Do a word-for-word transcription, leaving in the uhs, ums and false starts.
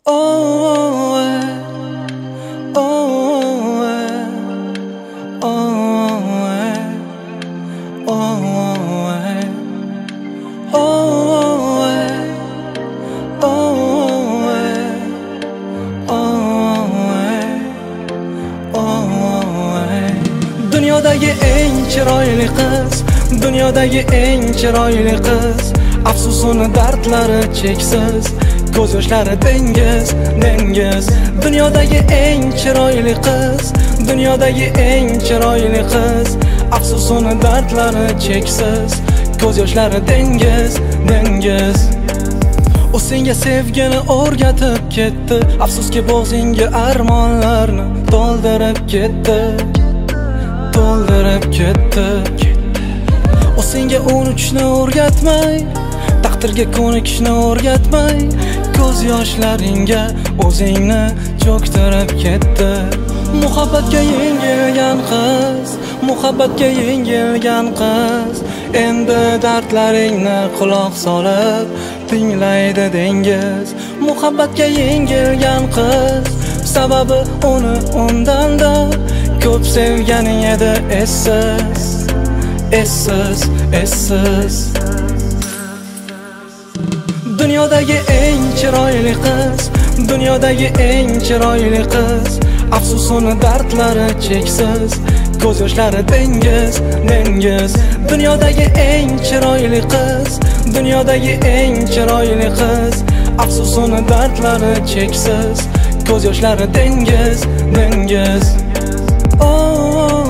Oh, oh, oh, Dunyodagi eng chiroyli qiz, dunyodagi eng chiroyli qiz, afsus uni dardlari cheksiz, ko'z yoshlari dengiz, dengiz. Dunyodagi eng chiroyli qiz, dunyodagi eng chiroyli qiz, afsus uni dardlari cheksiz, ko'z yoshlari dengiz, dengiz. U senga sevgini o'rgatib ketdi, afsuski bo'g'zingga armonlarni to'ldirib ketdi, to'ldirib ketdi. U senga unutishni o'rgatmay, taqdirga ko'nikishni o'rgatmay, ko'z yoshlaringga o'zingni cho'ktirib ketdi. Muhabbatga yengilgan qiz, muhabbatga yengilgan qiz, endi dardlaringni quloq solib tinglaydi dengiz. Muhabbatga yengilgan qiz, sababi uni undanda ko'p sevganing edi essiz, essiz, essiz. Dunyodagi eng chiroyli qiz, dunyodagi eng chiroyli qiz, afsus uni dardlari cheksiz, ko'z yoshlari dengiz, dengiz. Dunyodagi eng chiroyli qiz, dunyodagi eng chiroyli qiz, afsus uni dardlari cheksiz, ko'z yoshlari dengiz, dengiz. Oh,